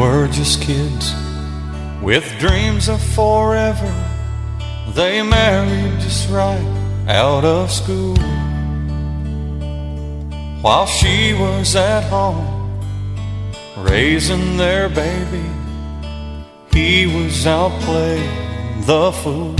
were just kids with dreams of forever. They married just right out of school. While she was at home raising their baby, he was out playing the fool.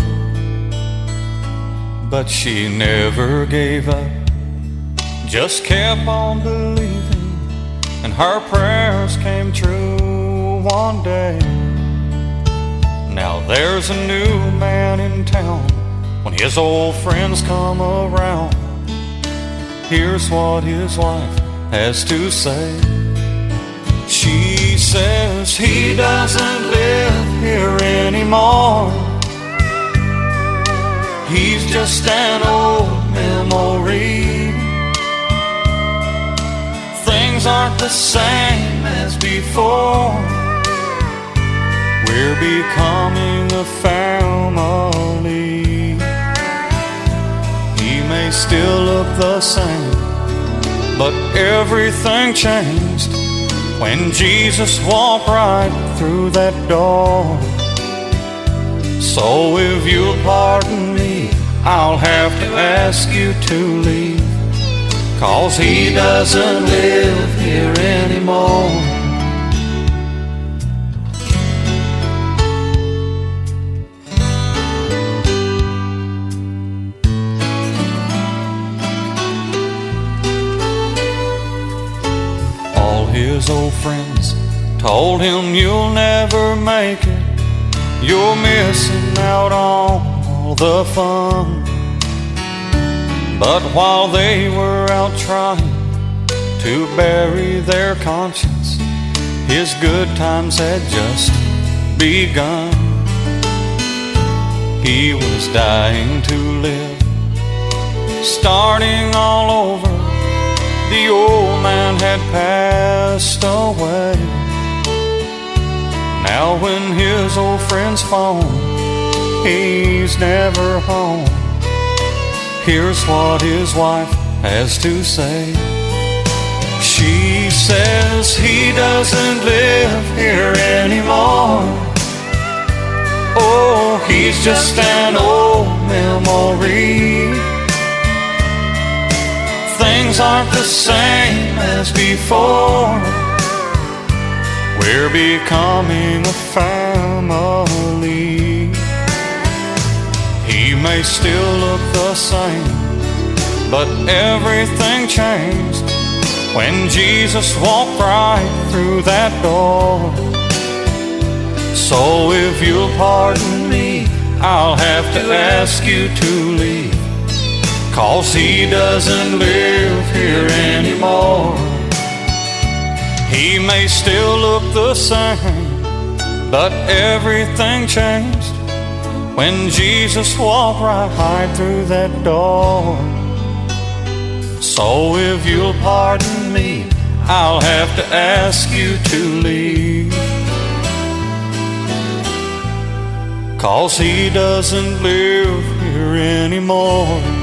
But she never gave up, just kept on believing, and her prayers came true one day. Now there's a new man in town. When his old friends come around, here's what his wife has to say. She says he doesn't live here anymore. He's just an old memory. Things aren't the same as before. We're becoming a family. He may still look the same, but everything changed when Jesus walked right through that door. So if you'll pardon me, I'll have to ask you to leave, 'cause he doesn't live here anymore. All his old friends told him, you'll never make it. You're missing out on all the fun. But while they were out trying to bury their conscience, his good times had just begun. He was dying to live, starting all over. The old man had passed away. Now when his old friends phone, he's never home. Here's what his wife has to say. She says he doesn't live here anymore. Oh, he's just an old memory. Things aren't the same as before. We're becoming a family. He may still look the same, but everything changed when Jesus walked right through that door. So if you'll pardon me, I'll have to ask you to leave, 'cause he doesn't live here anymore. He may still look the same, but everything changed when Jesus walked right through that door. So if you'll pardon me, I'll have to ask you to leave, 'cause he doesn't live here anymore.